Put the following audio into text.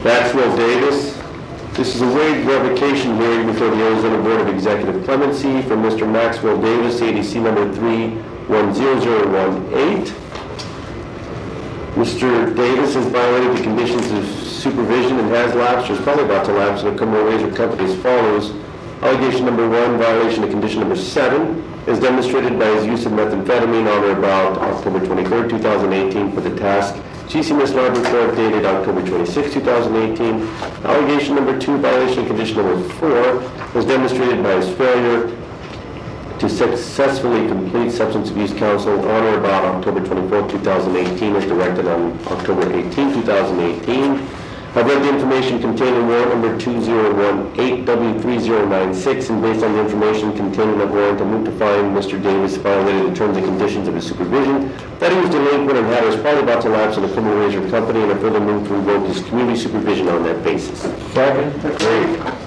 Maxwell Davis. This is a waived revocation hearing before the Arizona Board of Executive Clemency for Mr. Maxwell Davis, ADC number 310018. Mr. Davis has violated the conditions of supervision and has lapsed, or is probably about to lapse, in a criminal razor company as follows. Allegation number 1, violation of condition number 7, is demonstrated by his use of methamphetamine on or about October 23rd, 2018 for the task GC Missionary Report dated October 26, 2018. Allegation number 2, violation of condition number 4, was demonstrated by his failure to successfully complete substance abuse counsel on or about October 24, 2018 as directed on October 18, 2018. I've read the information contained in warrant number 2018W3096, and based on the information contained in that warrant, I move to find Mr. Davis violated the terms and conditions of his supervision, that he was delinquent and had, or is probably about to lapse in a criminal razor company, and I further move to revoke his community supervision on that basis. Second. Great.